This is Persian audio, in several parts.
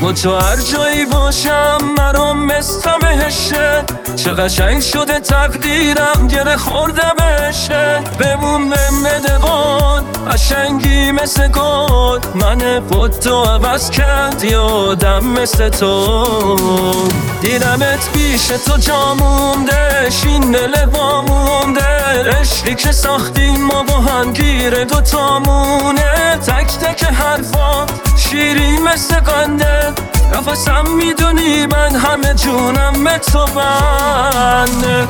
با تو هر جایی باشم مرام مثل بهشه. چه قشنگ شده تقدیرم گره خورده بشه. بمون بده باد قشنگی مثل گل، من خودتو عوض کرد یادم مثل تو. دیدمت پیش تو جا مونده، شین دل با مونده. عشقی که ساختیم ما با هم گیره دوتامونه. تک تک حرفات شیرین مثل قنده، نفسم میدونی من همه جونم به تو بنده.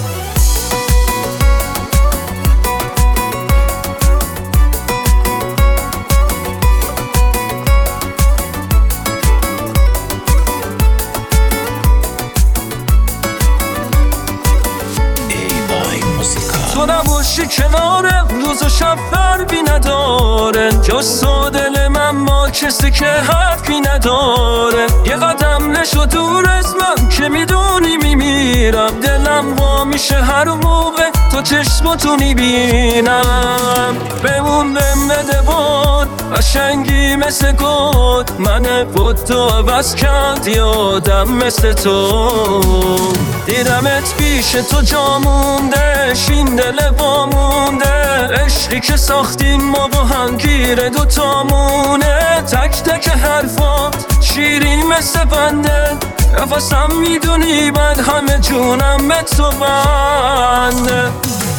تو نباشی کنارم روز و شب فرقی نداره. جز تو دل من با کسی که حرفی نداره. یه قدم نشو دور از من که میدونی میمیرم. دلم وا میشه هر موقع تو چشماتو میبینم. بمون بده باد قشنگی مثل گل، من خودتو عوض کرد یادم مثل تو. دیدمت پیش تو جا مونده، شین دل با مونده. عشقی که ساختیم ما با هم گیره دوتامونه. تک تک حرفات شیرین مثل بنده، نفسم میدونی من همه جونم به تو بنده.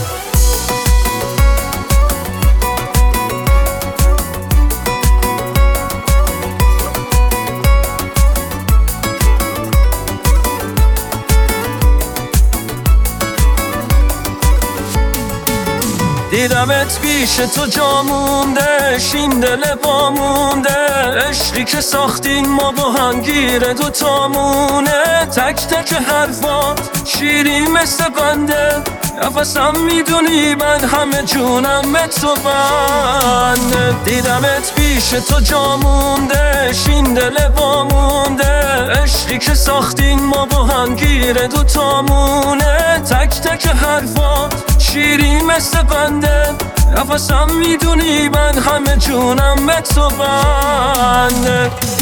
دیدمت پیش تو جا مونده، شین دل با مونده. عشقی که ساختیم ما با هم گیره دوتامونه. تک تک حرفات شیرین مثل قنده، نفسم میدونی من همه جونم به تو بنده. دیدمت پیش تو جا مونده، شین دل با مونده. عشقی که ساختیم ما با هم گیره دوتامونه. تک تک حرفات شیرین مثل قنده، نفسم میدونی من همه جونم به تو بنده.